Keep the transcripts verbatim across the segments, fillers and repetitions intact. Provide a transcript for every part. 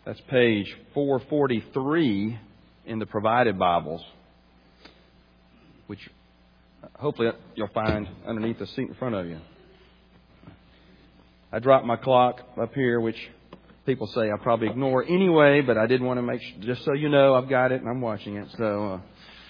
That's page four forty-three in the provided Bibles, which hopefully you'll find underneath the seat in front of you. I dropped my clock up here, which people say I probably ignore anyway, but I did want to make sure, just so you know, I've got it and I'm watching it. So, uh,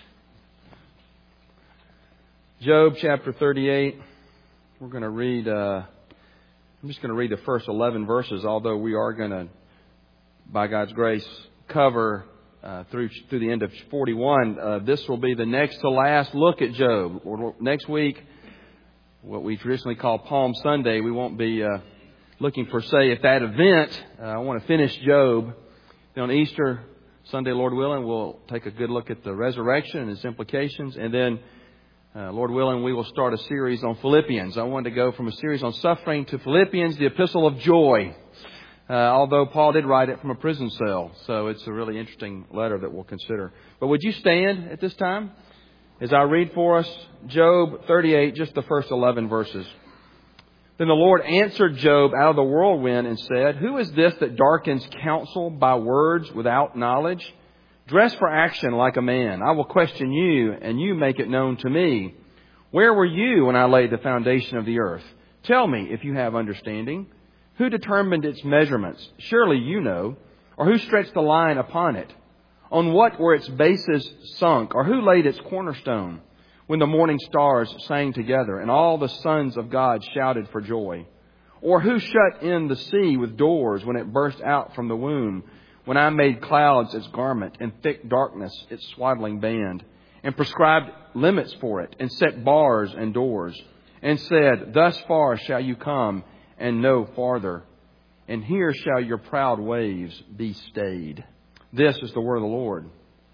Job chapter thirty-eight, we're going to read, uh, I'm just going to read the first eleven verses, although we are going to, by God's grace, cover uh, through through the end of forty-one. Uh, this will be the next to last look at Job. Next week, what we traditionally call Palm Sunday, we won't be uh, looking for, say, at that event. Uh, I want to finish Job. Then on Easter Sunday, Lord willing, we'll take a good look at the resurrection and its implications. And then, uh, Lord willing, we will start a series on Philippians. I wanted to go from a series on suffering to Philippians, the epistle of joy. Uh, although Paul did write it from a prison cell. So it's a really interesting letter that we'll consider. But would you stand at this time as I read for us Job thirty-eight, just the first eleven verses. Then the Lord answered Job out of the whirlwind and said, "Who is this that darkens counsel by words without knowledge? Dress for action like a man. I will question you, and you make it known to me. Where were you when I laid the foundation of the earth? Tell me if you have understanding. Who determined its measurements? Surely you know. Or who stretched the line upon it? On what were its bases sunk? Or who laid its cornerstone? When the morning stars sang together and all the sons of God shouted for joy? Or who shut in the sea with doors when it burst out from the womb? When I made clouds its garment and thick darkness its swaddling band, and prescribed limits for it and set bars and doors, and said, thus far shall you come and no farther, and here shall your proud waves be stayed." This is the word of the Lord.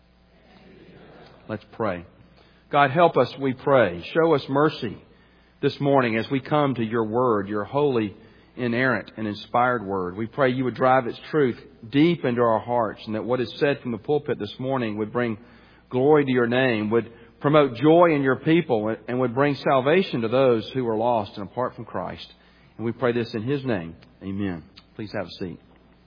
Let's pray. God, help us, we pray. Show us mercy this morning as we come to your word, your holy, inerrant, and inspired word. We pray you would drive its truth deep into our hearts, and that what is said from the pulpit this morning would bring glory to your name, would promote joy in your people, and would bring salvation to those who are lost and apart from Christ. And we pray this in His name. Amen. Please have a seat.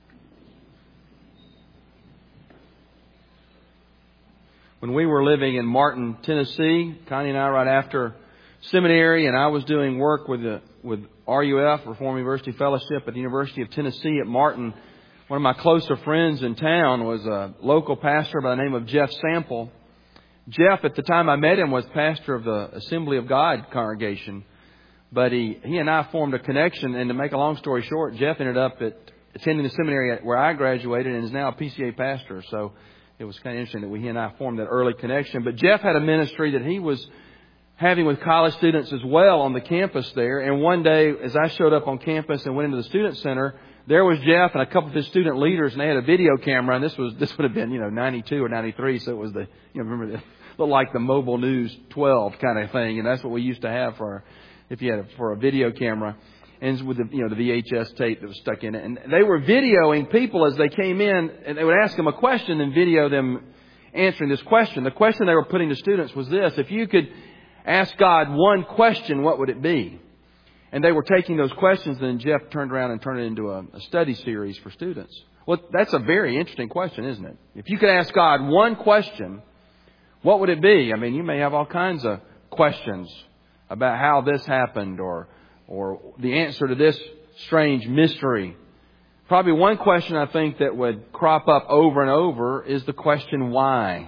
When we were living in Martin, Tennessee, Connie and I, right after seminary, and I was doing work with the, with R U F, Reformed University Fellowship at the University of Tennessee at Martin, one of my closer friends in town was a local pastor by the name of Jeff Sample. Jeff, at the time I met him, was pastor of the Assembly of God congregation. But he, he and I formed a connection, and to make a long story short, Jeff ended up at attending the seminary where I graduated and is now a P C A pastor. So it was kind of interesting that we, he and I formed that early connection. But Jeff had a ministry that he was having with college students as well on the campus there. And one day, as I showed up on campus and went into the student center, there was Jeff and a couple of his student leaders, and they had a video camera. And this was this would have been, you know, ninety-two or ninety-three. So it was the, you know, remember, the, looked like the Mobile News twelve kind of thing. And that's what we used to have for our, if you had a, for a video camera, and with the, you know, the V H S tape that was stuck in it. And they were videoing people as they came in, and they would ask them a question and video them answering this question. The question they were putting to students was this: if you could ask God one question, what would it be? And they were taking those questions, and Jeff turned around and turned it into a, a study series for students. Well, that's a very interesting question, isn't it? If you could ask God one question, what would it be? I mean, you may have all kinds of questions about how this happened, or or the answer to this strange mystery. Probably one question I think that would crop up over and over is the question, why?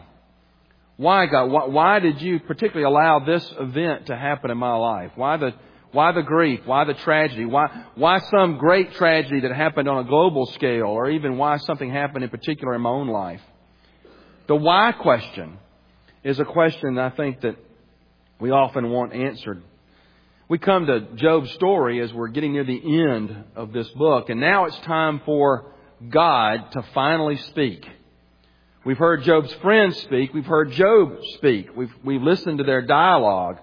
Why, God? Why, why did you particularly allow this event to happen in my life? Why the why the grief? Why the tragedy? Why why some great tragedy that happened on a global scale, or even why something happened in particular in my own life? The why question is a question I think that we often want answered. We come to Job's story as we're getting near the end of this book, and now it's time for God to finally speak. We've heard Job's friends speak. We've heard Job speak. We've, we've listened to their dialogue.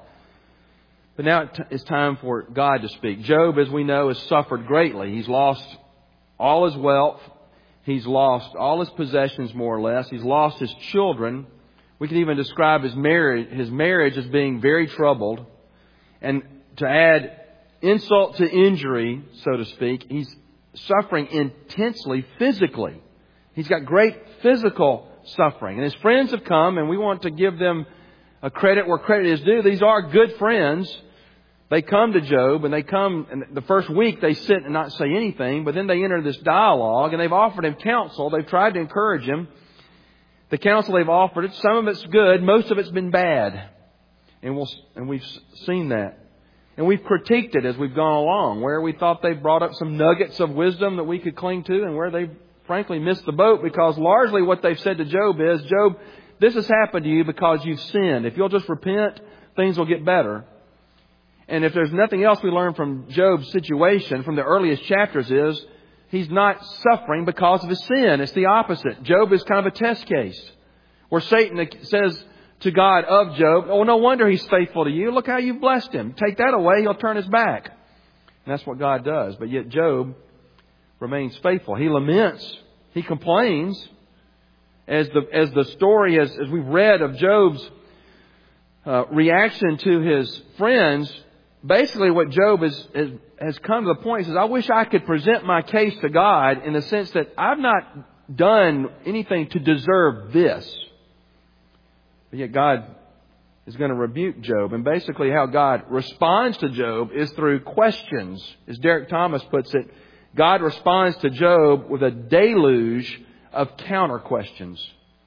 But now it's time for God to speak. Job, as we know, has suffered greatly. He's lost all his wealth. He's lost all his possessions, more or less. He's lost his children. We can even describe his marriage, his marriage as being very troubled. And to add insult to injury, so to speak, he's suffering intensely physically. He's got great physical suffering. And his friends have come, and we want to give them a credit where credit is due. These are good friends. They come to Job, and they come, and the first week they sit and not say anything, but then they enter this dialogue, and they've offered him counsel. They've tried to encourage him. The counsel they've offered, it, some of it's good, most of it's been bad. And we'll, and we've seen that. And we've critiqued it as we've gone along, where we thought they brought up some nuggets of wisdom that we could cling to, and where they frankly missed the boat, because largely what they've said to Job is, Job, this has happened to you because you've sinned. If you'll just repent, things will get better. And if there's nothing else we learn from Job's situation from the earliest chapters is, he's not suffering because of his sin. It's the opposite. Job is kind of a test case where Satan says to God of Job, oh, no wonder he's faithful to you. Look how you've blessed him. Take that away, he'll turn his back. And that's what God does. But yet Job remains faithful. He laments. He complains. As the as the story, as, as we've read of Job's uh, reaction to his friends, basically what Job is, is, has come to the point, he says, I wish I could present my case to God in the sense that I've not done anything to deserve this. But yet God is going to rebuke Job. And basically how God responds to Job is through questions. As Derek Thomas puts it, God responds to Job with a deluge of counter questions.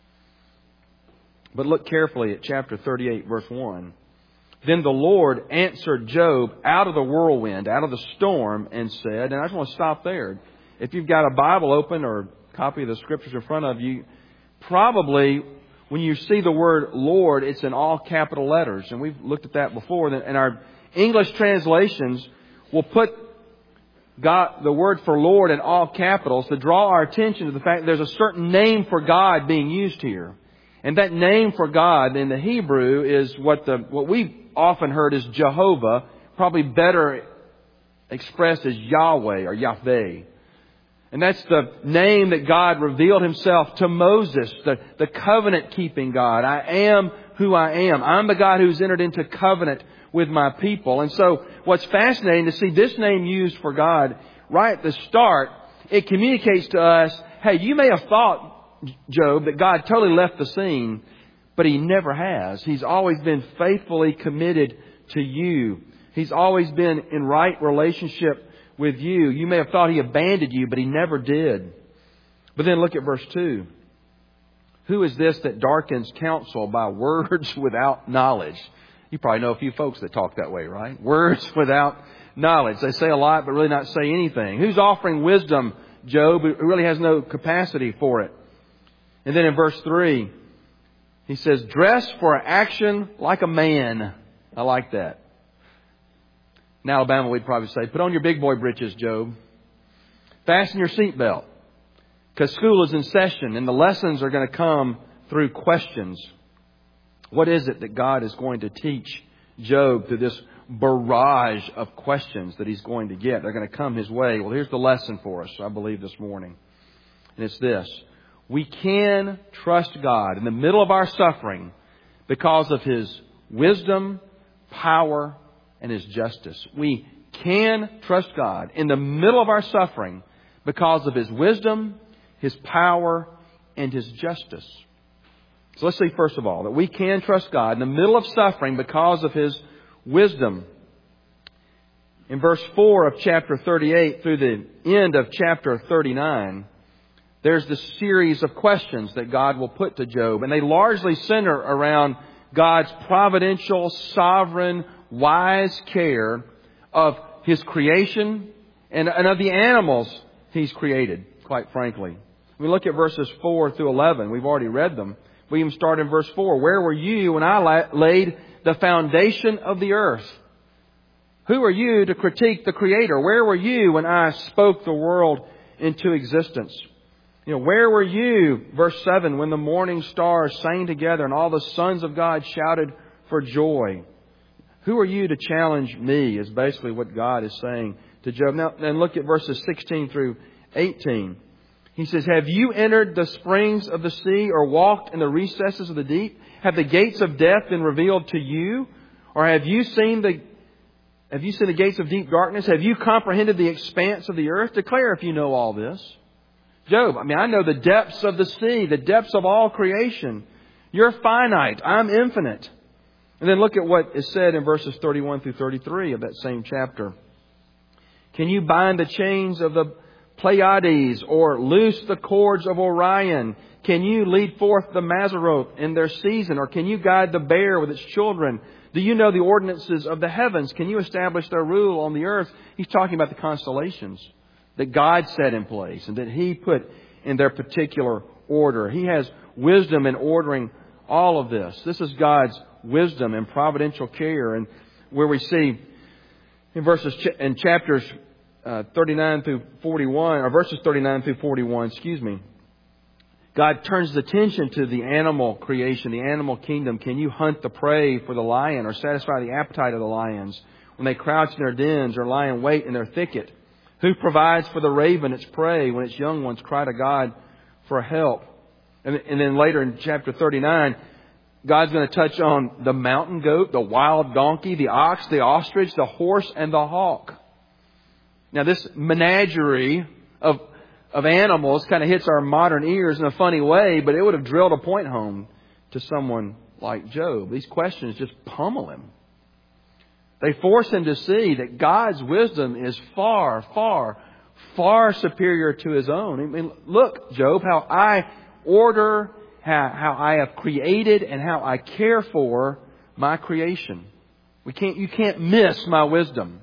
But look carefully at chapter thirty-eight, verse one. Then the Lord answered Job out of the whirlwind, out of the storm, and said, and I just want to stop there. If you've got a Bible open or a copy of the Scriptures in front of you, probably when you see the word Lord, it's in all capital letters. And we've looked at that before. And our English translations will put God, the word for Lord in all capitals to draw our attention to the fact that there's a certain name for God being used here. And that name for God in the Hebrew is what the what we've often heard is Jehovah, probably better expressed as Yahweh or Yahweh. And that's the name that God revealed Himself to Moses, the, the covenant-keeping God. I am who I am. I'm the God who's entered into covenant with my people. And so what's fascinating to see this name used for God right at the start, it communicates to us, hey, you may have thought, Job, that God totally left the scene, but He never has. He's always been faithfully committed to you. He's always been in right relationship with you. You may have thought He abandoned you, but He never did. But then look at verse two. Who is this that darkens counsel by words without knowledge? You probably know a few folks that talk that way, right? Words without knowledge. They say a lot, but really not say anything. Who's offering wisdom, Job, who really has no capacity for it? And then in verse three, he says, dress for action like a man. I like that. In Alabama, we'd probably say, put on your big boy britches, Job. Fasten your seatbelt. Because school is in session and the lessons are going to come through questions. What is it that God is going to teach Job through this barrage of questions that he's going to get? They're going to come his way. Well, here's the lesson for us, I believe, this morning. And it's this. We can trust God in the middle of our suffering because of His wisdom, power, and His justice. We can trust God in the middle of our suffering because of His wisdom, His power, and His justice. So let's see, first of all, that we can trust God in the middle of suffering because of His wisdom. In verse four of chapter thirty-eight through the end of chapter thirty-nine, there's this series of questions that God will put to Job. And they largely center around God's providential, sovereign, wise care of His creation and, and of the animals He's created, quite frankly. We look at verses four through eleven. We've already read them. We even start in verse four. Where were you when I la- laid the foundation of the earth? Who are you to critique the Creator? Where were you when I spoke the world into existence? You know, where were you, verse seven, when the morning stars sang together and all the sons of God shouted for joy? Who are you to challenge me, is basically what God is saying to Job. Now, then look at verses sixteen through eighteen. He says, have you entered the springs of the sea or walked in the recesses of the deep? Have the gates of death been revealed to you? Or have you seen the have you seen the gates of deep darkness? Have you comprehended the expanse of the earth? Declare if you know all this. Job, I mean, I know the depths of the sea, the depths of all creation. You're finite. I'm infinite. And then look at what is said in verses thirty-one through thirty-three of that same chapter. Can you bind the chains of the Pleiades or loose the cords of Orion? Can you lead forth the Mazzaroth in their season? Or can you guide the bear with its children? Do you know the ordinances of the heavens? Can you establish their rule on the earth? He's talking about the constellations that God set in place and that He put in their particular order. He has wisdom in ordering all of this. This is God's wisdom and providential care. And where we see in verses, in chapters uh, thirty-nine through forty-one, or verses thirty-nine through forty-one, excuse me, God turns his attention to the animal creation, the animal kingdom. Can you hunt the prey for the lion or satisfy the appetite of the lions when they crouch in their dens or lie in wait in their thicket? Who provides for the raven its prey when its young ones cry to God for help? And, and then later in chapter thirty-nine, God's going to touch on the mountain goat, the wild donkey, the ox, the ostrich, the horse, and the hawk. Now this menagerie of of animals kind of hits our modern ears in a funny way, but it would have drilled a point home to someone like Job. These questions just pummel him. They force him to see that God's wisdom is far, far, far superior to his own. I mean, look, Job, how I order, how, how I have created and how I care for my creation. We can't, you can't miss my wisdom.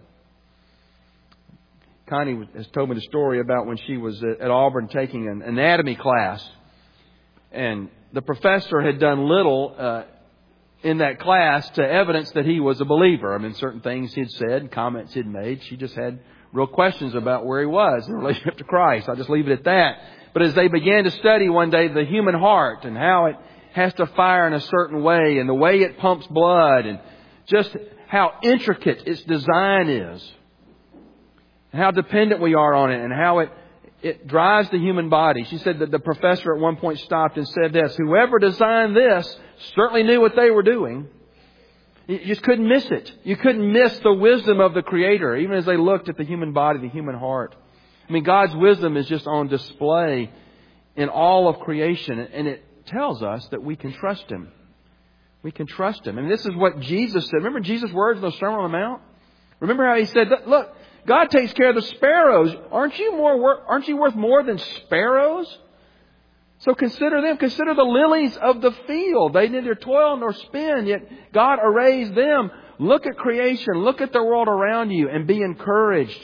Connie has told me the story about when she was at Auburn taking an anatomy class. And the professor had done little uh, in that class to evidence that he was a believer. I mean, certain things he'd said, comments he'd made. She just had real questions about where he was in relationship to Christ. I'll just leave it at that. But as they began to study one day the human heart and how it has to fire in a certain way and the way it pumps blood and just how intricate its design is, and how dependent we are on it, and how it, it drives the human body. She said that the professor at one point stopped and said this: whoever designed this certainly knew what they were doing. You just couldn't miss it. You couldn't miss the wisdom of the Creator, even as they looked at the human body, the human heart. I mean, God's wisdom is just on display in all of creation, and it tells us that we can trust Him. We can trust Him. And this is what Jesus said. Remember Jesus' words in the Sermon on the Mount? Remember how He said, look, God takes care of the sparrows. Aren't you more wor- aren't you worth more than sparrows? So consider them. Consider the lilies of the field. They neither toil nor spin, yet God arrays them. Look at creation. Look at the world around you and be encouraged.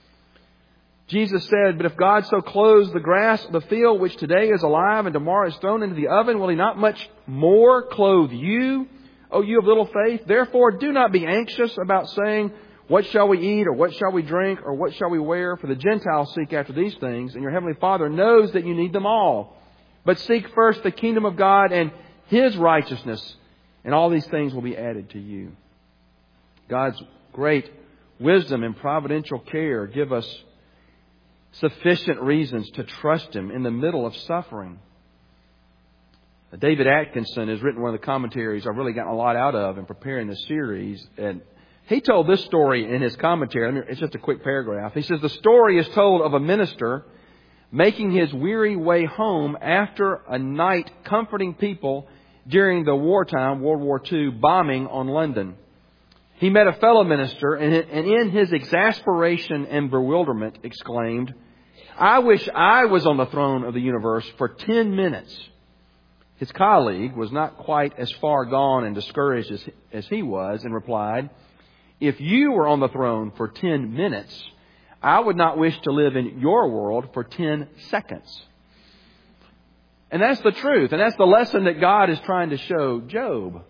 Jesus said, but if God so clothes the grass of the field, which today is alive and tomorrow is thrown into the oven, will He not much more clothe you, O you of little faith? Therefore, do not be anxious about saying, what shall we eat, or what shall we drink, or what shall we wear? For the Gentiles seek after these things, and your Heavenly Father knows that you need them all. But seek first the kingdom of God and His righteousness, and all these things will be added to you. God's great wisdom and providential care give us sufficient reasons to trust Him in the middle of suffering. David Atkinson has written one of the commentaries I've really gotten a lot out of in preparing this series, and he told this story in his commentary. It's just a quick paragraph. He says, the story is told of a minister making his weary way home after a night comforting people during the wartime, World War Two, bombing on London. He met a fellow minister and in his exasperation and bewilderment exclaimed, I wish I was on the throne of the universe for ten minutes. His colleague was not quite as far gone and discouraged as, as he was and replied, if you were on the throne for ten minutes, I would not wish to live in your world for ten seconds. And that's the truth. And that's the lesson that God is trying to show Job.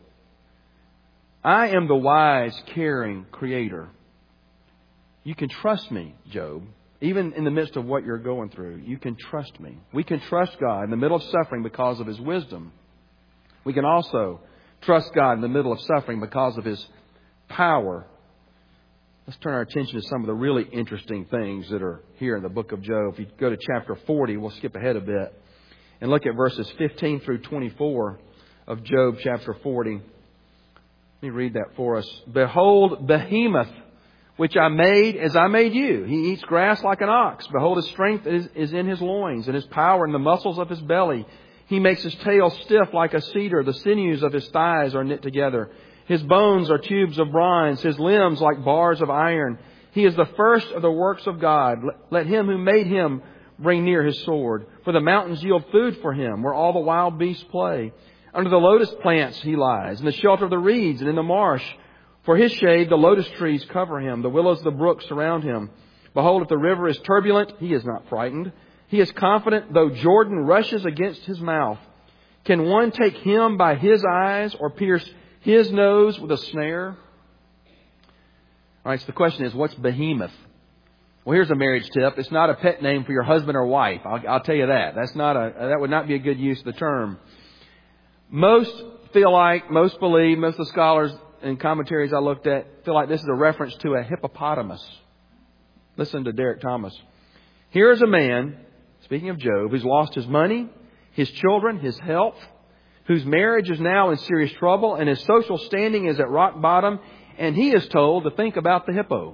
I am the wise, caring Creator. You can trust me, Job. Even in the midst of what you're going through, you can trust me. We can trust God in the middle of suffering because of His wisdom. We can also trust God in the middle of suffering because of His power. Let's turn our attention to some of the really interesting things that are here in the book of Job. If you go to chapter forty, we'll skip ahead a bit and look at verses fifteen through twenty-four of Job chapter forty. Let me read that for us. Behold, Behemoth which I made as I made you. He eats grass like an ox. Behold, his strength is, is in his loins, and his power in the muscles of his belly. He makes his tail stiff like a cedar. The sinews of his thighs are knit together. His bones are tubes of bronze, his limbs like bars of iron. He is the first of the works of God. Let him who made him bring near his sword. For the mountains yield food for him, where all the wild beasts play. Under the lotus plants he lies, in the shelter of the reeds and in the marsh. For his shade the lotus trees cover him, the willows of the brook surround him. Behold, if the river is turbulent, he is not frightened. He is confident, though Jordan rushes against his mouth. Can one take him by his eyes or pierce his nose with a snare? All right, so the question is, what's behemoth? Well, here's a marriage tip. It's not a pet name for your husband or wife. I'll, I'll tell you that. That's not a, that would not be a good use of the term. Most feel like, most believe, most of the scholars and commentaries I looked at feel like this is a reference to a hippopotamus. Listen to Derek Thomas. Here is a man, speaking of Job, who's lost his money, his children, his health, whose marriage is now in serious trouble, and his social standing is at rock bottom, and he is told to think about the hippo.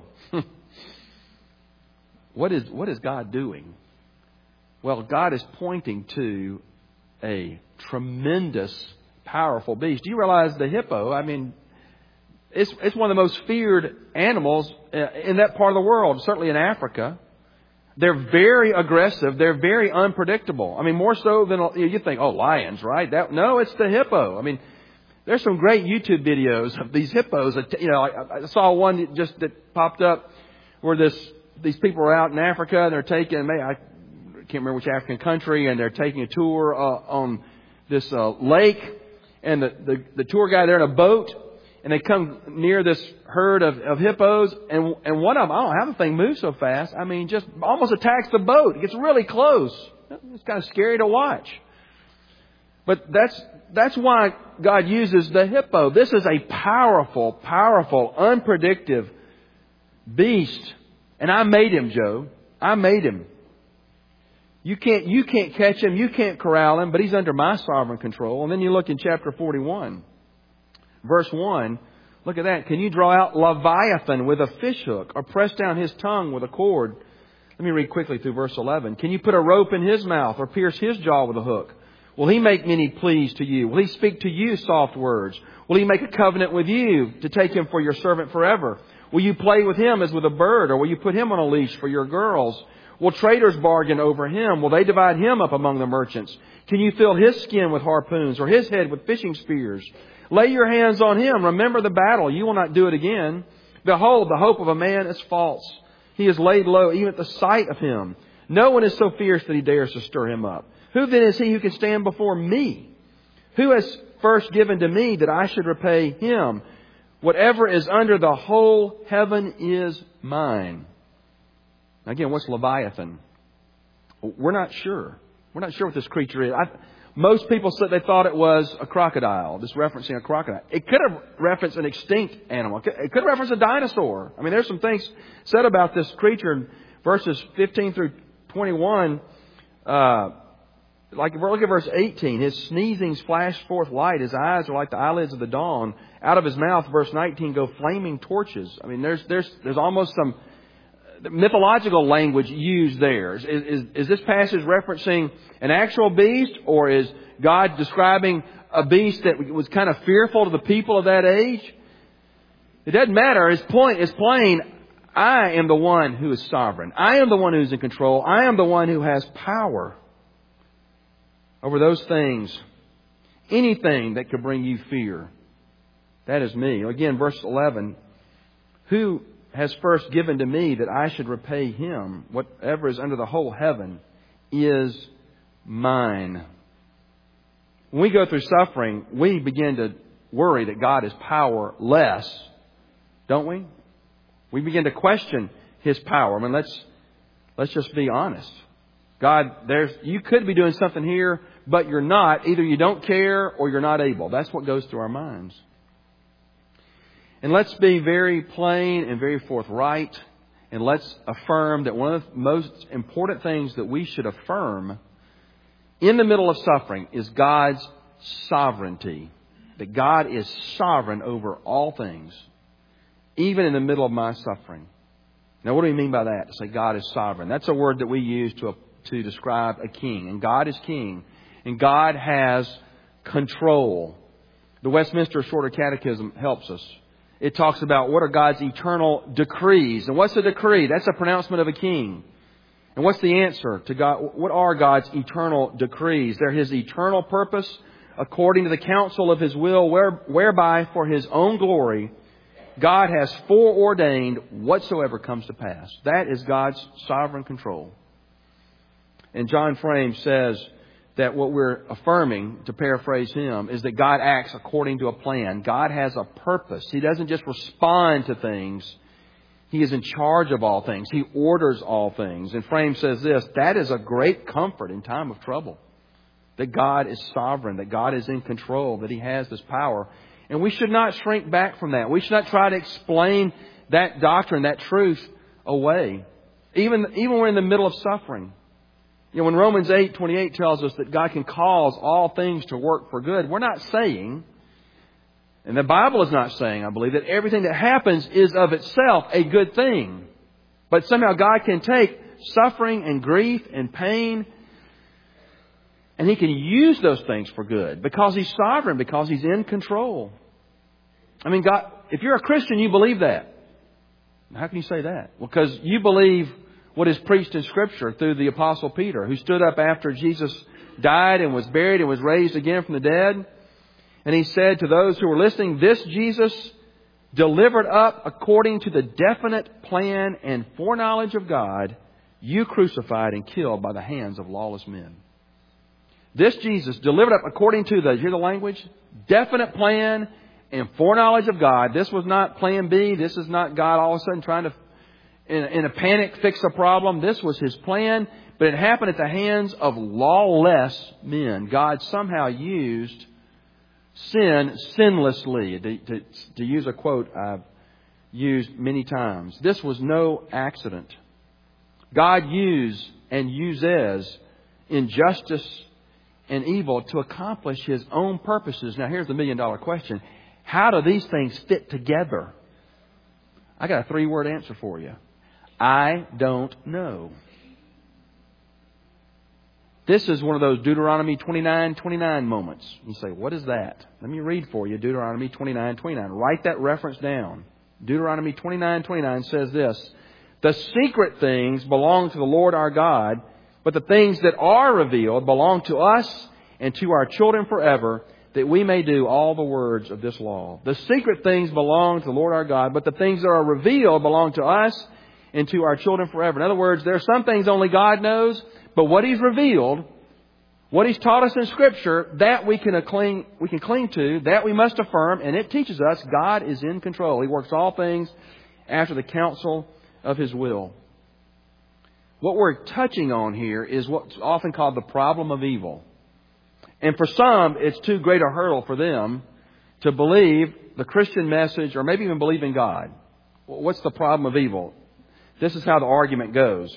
What is, what is God doing? Well, God is pointing to a tremendous, powerful beast. Do you realize the hippo, I mean, it's, it's one of the most feared animals in that part of the world, certainly in Africa. They're very aggressive. They're very unpredictable. I mean, more so than you think, oh, lions, right? That, no, it's the hippo. I mean, there's some great YouTube videos of these hippos. You know, I, I saw one that just that popped up where this these people are out in Africa and they're taking, I can't remember which African country, and they're taking a tour uh, on this uh, lake, and the, the the tour guide, they're in a boat, and they come near this herd of, of hippos, and and one of them, I don't know how the thing moves so fast. I mean, just almost attacks the boat. It gets really close. It's kind of scary to watch. But that's that's why God uses the hippo. This is a powerful, powerful, unpredictable beast. And I made him, Job. I made him. You can't, you can't catch him. You can't corral him, but he's under my sovereign control. And then you look in chapter forty-one, verse one. Look at that. Can you draw out Leviathan with a fish hook, or press down his tongue with a cord? Let me read quickly through verse eleven. Can you put a rope in his mouth, or pierce his jaw with a hook? Will he make many pleas to you? Will he speak to you soft words? Will he make a covenant with you to take him for your servant forever? Will you play with him as with a bird, or will you put him on a leash for your girls? Will traders bargain over him? Will they divide him up among the merchants? Can you fill his skin with harpoons, or his head with fishing spears? Lay your hands on him. Remember the battle. You will not do it again. Behold, the hope of a man is false. He is laid low even at the sight of him. No one is so fierce that he dares to stir him up. Who then is he who can stand before me? Who has first given to me that I should repay him? Whatever is under the whole heaven is mine. Again, what's Leviathan? We're not sure. We're not sure what this creature is. I, most people said they thought it was a crocodile, just referencing a crocodile. It could have referenced an extinct animal. It could, it could have referenced a dinosaur. I mean, there's some things said about this creature in verses fifteen through twenty-one. Uh, Like, look at verse eighteen. His sneezings flash forth light. His eyes are like the eyelids of the dawn. Out of his mouth, verse nineteen, go flaming torches. I mean, there's there's there's almost some mythological language used there. Is, is, is this passage referencing an actual beast, or is God describing a beast that was kind of fearful to the people of that age? It doesn't matter. His point is plain. I am the one who is sovereign. I am the one who's in control. I am the one who has power over those things, anything that could bring you fear. That is me. Again, verse eleven. Who has first given to me that I should repay him? Whatever is under the whole heaven is mine. When we go through suffering, we begin to worry that God is powerless, don't we? We begin to question His power. I mean, let's let's just be honest. God, there's you could be doing something here, but you're not. Either you don't care or you're not able. That's what goes through our minds. And let's be very plain and very forthright. And let's affirm that one of the most important things that we should affirm in the middle of suffering is God's sovereignty. That God is sovereign over all things, even in the middle of my suffering. Now, what do we mean by that? To say God is sovereign. That's a word that we use to, to describe a king. And God is king. And God has control. The Westminster Shorter Catechism helps us. It talks about what are God's eternal decrees. And what's a decree? That's a pronouncement of a king. And what's the answer to God? What are God's eternal decrees? They're His eternal purpose according to the counsel of His will, where, whereby for His own glory God has foreordained whatsoever comes to pass. That is God's sovereign control. And John Frame says that what we're affirming, to paraphrase him, is that God acts according to a plan. God has a purpose. He doesn't just respond to things. He is in charge of all things. He orders all things. And Frame says this, that is a great comfort in time of trouble. That God is sovereign, that God is in control, that He has this power. And we should not shrink back from that. We should not try to explain that doctrine, that truth away. Even, even when we're in the middle of suffering. You know, when Romans eight twenty-eight tells us that God can cause all things to work for good, we're not saying, and the Bible is not saying, I believe, that everything that happens is of itself a good thing. But somehow God can take suffering and grief and pain, and He can use those things for good because He's sovereign, because He's in control. I mean, God, if you're a Christian, you believe that. How can you say that? Well, because you believe what is preached in Scripture through the Apostle Peter, who stood up after Jesus died and was buried and was raised again from the dead. And he said to those who were listening, this Jesus delivered up according to the definite plan and foreknowledge of God, you crucified and killed by the hands of lawless men. This Jesus delivered up according to the, hear the language, definite plan and foreknowledge of God. This was not plan B. This is not God all of a sudden trying to, in, in a panic, fix a problem. This was His plan, but it happened at the hands of lawless men. God somehow used sin sinlessly, to, to, to use a quote I've used many times. This was no accident. God used and uses injustice and evil to accomplish His own purposes. Now here's the million dollar question. How do these things fit together? I got a three word answer for you. I don't know. This is one of those Deuteronomy twenty-nine twenty-nine moments. You say, what is that? Let me read for you Deuteronomy twenty-nine twenty-nine. Write that reference down. Deuteronomy twenty-nine twenty-nine says this. The secret things belong to the Lord our God, but the things that are revealed belong to us and to our children forever, that we may do all the words of this law. The secret things belong to the Lord our God, but the things that are revealed belong to us and to our children forever. In other words, there are some things only God knows, but what He's revealed, what He's taught us in Scripture, that we can cling, we can cling to, that we must affirm, and it teaches us God is in control. He works all things after the counsel of His will. What we're touching on here is what's often called the problem of evil. And for some, it's too great a hurdle for them to believe the Christian message or maybe even believe in God. What's the problem of evil? This is how the argument goes.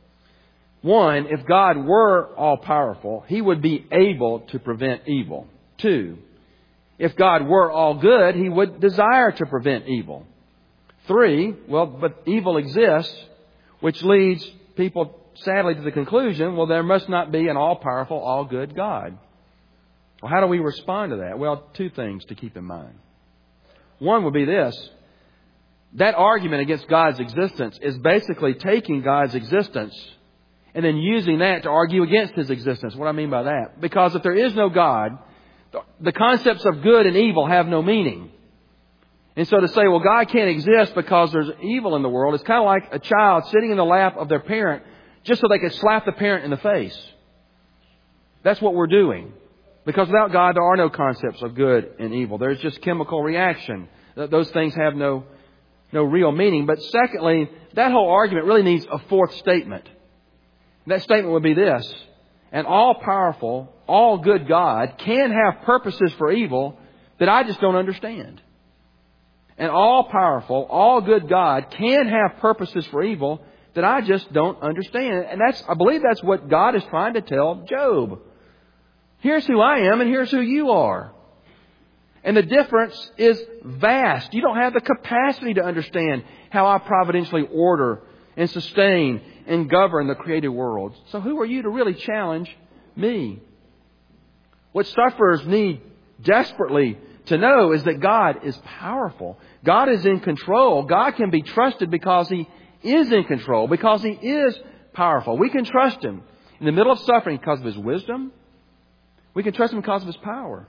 One, if God were all-powerful, He would be able to prevent evil. Two, if God were all good, He would desire to prevent evil. Three, well, but evil exists, which leads people sadly to the conclusion, well, there must not be an all-powerful, all-good God. Well, how do we respond to that? Well, two things to keep in mind. One would be this. That argument against God's existence is basically taking God's existence and then using that to argue against His existence. What do I mean by that? Because if there is no God, the concepts of good and evil have no meaning. And so to say, well, God can't exist because there's evil in the world, it's kind of like a child sitting in the lap of their parent just so they can slap the parent in the face. That's what we're doing. Because without God, there are no concepts of good and evil. There's just chemical reaction. Those things have no, no real meaning. But secondly, that whole argument really needs a fourth statement. That statement would be this. An all-powerful, all-good God can have purposes for evil that I just don't understand. An all-powerful, all-good God can have purposes for evil that I just don't understand. And that's, I believe that's what God is trying to tell Job. Here's who I am and here's who you are. And the difference is vast. You don't have the capacity to understand how I providentially order and sustain and govern the created world. So who are you to really challenge me? What sufferers need desperately to know is that God is powerful. God is in control. God can be trusted because He is in control, because He is powerful. We can trust Him in the middle of suffering because of His wisdom. We can trust Him because of His power.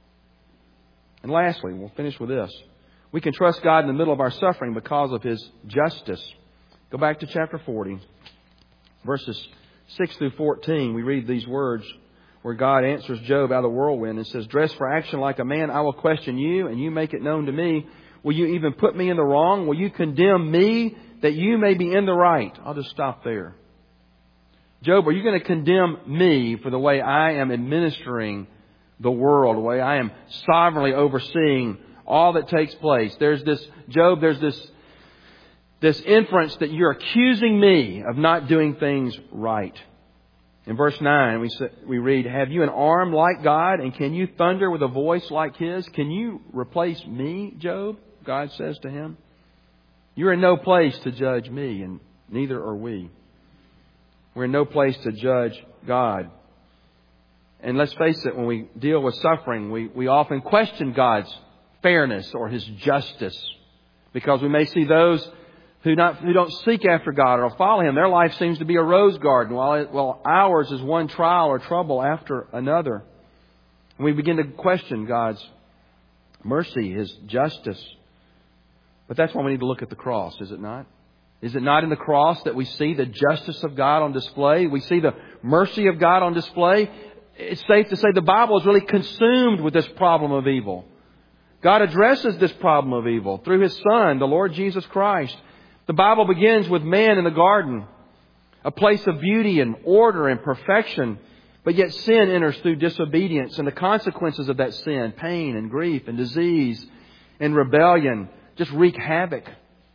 And lastly, we'll finish with this. We can trust God in the middle of our suffering because of His justice. Go back to chapter forty, verses six through fourteen. We read these words where God answers Job out of the whirlwind and says, "Dress for action like a man, I will question you, and you make it known to me. Will you even put me in the wrong? Will you condemn me that you may be in the right?" I'll just stop there. Job, are you going to condemn me for the way I am administering the world, the way I am sovereignly overseeing all that takes place? There's this, Job, there's this, this inference that you're accusing me of not doing things right. In verse nine, we we read, "Have you an arm like God, and can you thunder with a voice like His? Can you replace me, Job?" God says to him. "You're in no place to judge me, and neither are we." We're in no place to judge God. And let's face it, when we deal with suffering, we, we often question God's fairness or His justice, because we may see those who not who don't seek after God or follow Him. Their life seems to be a rose garden, while it, while ours is one trial or trouble after another. And we begin to question God's mercy, His justice. But that's why we need to look at the cross, is it not? Is it not in the cross that we see the justice of God on display? We see the mercy of God on display. It's safe to say the Bible is really consumed with this problem of evil. God addresses this problem of evil through His Son, the Lord Jesus Christ. The Bible begins with man in the garden, a place of beauty and order and perfection. But yet sin enters through disobedience, and the consequences of that sin, pain and grief and disease and rebellion, just wreak havoc.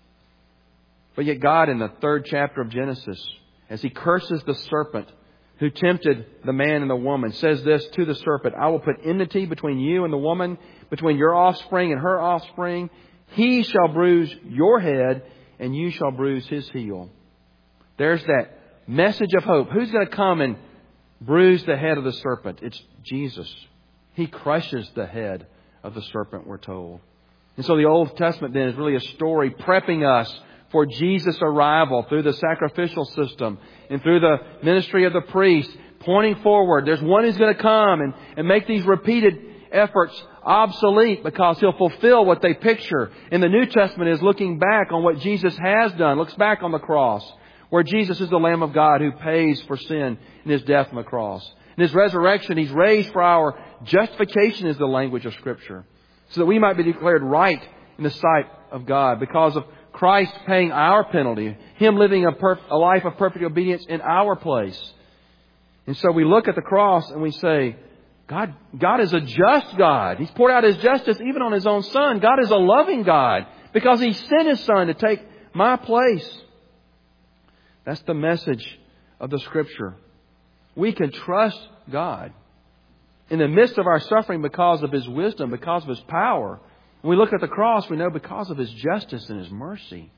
But yet God, in the third chapter of Genesis, as He curses the serpent who tempted the man and the woman, says this to the serpent, "I will put enmity between you and the woman, between your offspring and her offspring. He shall bruise your head, and you shall bruise his heel." There's that message of hope. Who's going to come and bruise the head of the serpent? It's Jesus. He crushes the head of the serpent, we're told. And so the Old Testament then is really a story prepping us for Jesus' arrival through the sacrificial system and through the ministry of the priest, pointing forward. There's one who's going to come and, and make these repeated efforts obsolete, because He'll fulfill what they picture. And the New Testament is looking back on what Jesus has done, looks back on the cross, where Jesus is the Lamb of God who pays for sin in His death on the cross. In His resurrection, He's raised for our justification, is the language of Scripture, so that we might be declared right in the sight of God because of Christ paying our penalty, Him living a, perf- a life of perfect obedience in our place. And so we look at the cross and we say, God, God is a just God. He's poured out His justice even on His own Son. God is a loving God because He sent His Son to take my place. That's the message of the Scripture. We can trust God in the midst of our suffering because of His wisdom, because of His power. When we look at the cross, we know because of His justice and His mercy.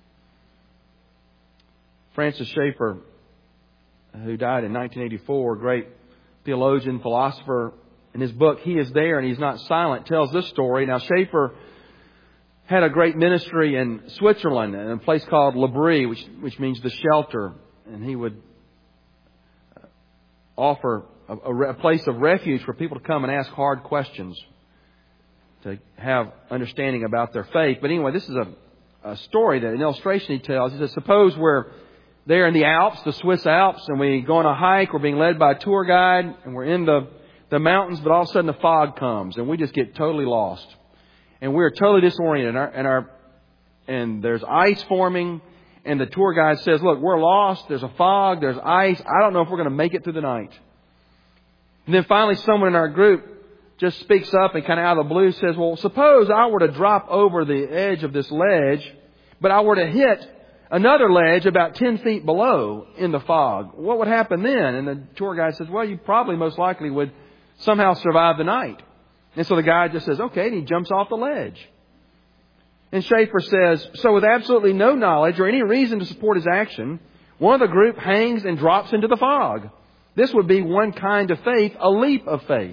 Francis Schaeffer, who died in nineteen eighty-four, great theologian, philosopher, in his book, He Is There and He's Not Silent, tells this story. Now, Schaeffer had a great ministry in Switzerland, in a place called L'Abri, which, which means the shelter. And he would offer a, a, a place of refuge for people to come and ask hard questions, to have understanding about their faith. But anyway, this is a, a story, that an illustration he tells. He says, suppose we're there in the Alps, the Swiss Alps, and we go on a hike. We're being led by a tour guide, and we're in the, the mountains, but all of a sudden the fog comes, and we just get totally lost. And we're totally disoriented, and, our, and, our, and there's ice forming, and the tour guide says, look, we're lost. There's a fog. There's ice. I don't know if we're going to make it through the night. And then finally someone in our group just speaks up and kind of out of the blue says, well, suppose I were to drop over the edge of this ledge, but I were to hit another ledge about ten feet below in the fog. What would happen then? And the tour guide says, well, you probably most likely would somehow survive the night. And so the guy just says, okay, and he jumps off the ledge. And Schaeffer says, so with absolutely no knowledge or any reason to support his action, one of the group hangs and drops into the fog. This would be one kind of faith, a leap of faith.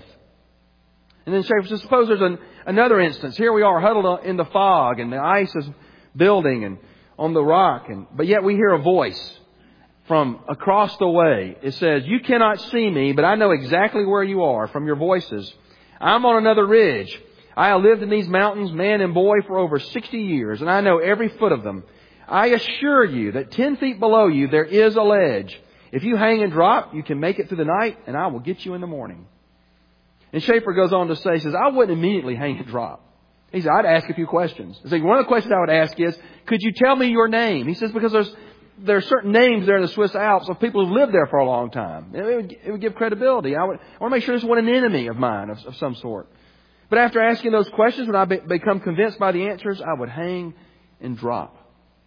And then Schaeffer says, suppose there's an, another instance. Here we are huddled in the fog and the ice is building and on the rock. And, but yet we hear a voice from across the way. It says, you cannot see me, but I know exactly where you are from your voices. I'm on another ridge. I have lived in these mountains, man and boy, for over sixty years, and I know every foot of them. I assure you that ten feet below you there is a ledge. If you hang and drop, you can make it through the night, and I will get you in the morning. And Schaeffer goes on to say, he says, I wouldn't immediately hang and drop. He said, I'd ask a few questions. He said, one of the questions I would ask is, could you tell me your name? He says, because there's there are certain names there in the Swiss Alps of people who've lived there for a long time. It would, it would give credibility. I, would, I want to make sure this wasn't an enemy of mine of, of some sort. But after asking those questions, when I be, become convinced by the answers, I would hang and drop.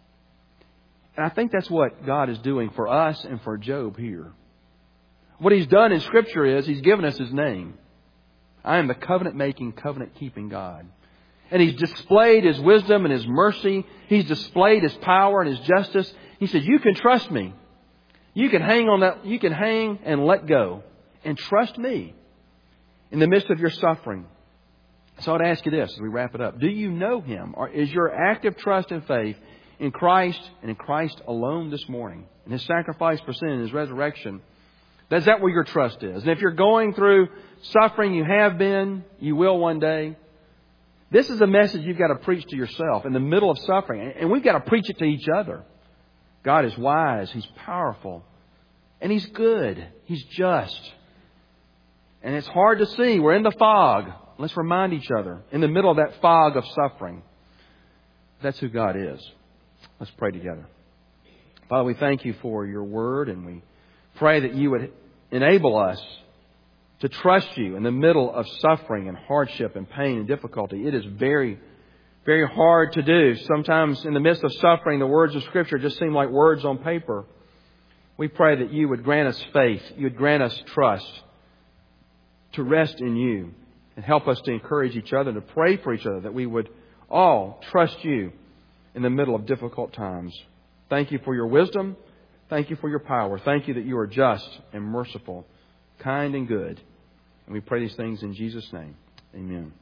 And I think that's what God is doing for us and for Job here. What He's done in Scripture is He's given us His name. I am the covenant-making, covenant-keeping God. And He's displayed His wisdom and His mercy. He's displayed His power and His justice. He said, you can trust me. You can hang on that. You can hang and let go and trust me in the midst of your suffering. So I'd ask you this as we wrap it up. Do you know Him? Or is your active trust and faith in Christ and in Christ alone this morning? In His sacrifice for sin and His resurrection? Is that where your trust is? And if you're going through suffering, you have been, you will one day. This is a message you've got to preach to yourself in the middle of suffering. And we've got to preach it to each other. God is wise. He's powerful. And He's good. He's just. And it's hard to see. We're in the fog. Let's remind each other, in the middle of that fog of suffering, that's who God is. Let's pray together. Father, we thank You for Your Word, and we pray that You would enable us to trust You in the middle of suffering and hardship and pain and difficulty. It is very, very hard to do. Sometimes in the midst of suffering, the words of Scripture just seem like words on paper. We pray that You would grant us faith. You would grant us trust to rest in You. And help us to encourage each other, to pray for each other, that we would all trust You in the middle of difficult times. Thank You for Your wisdom. Thank You for Your power. Thank You that You are just and merciful, kind and good. And we pray these things in Jesus' name. Amen.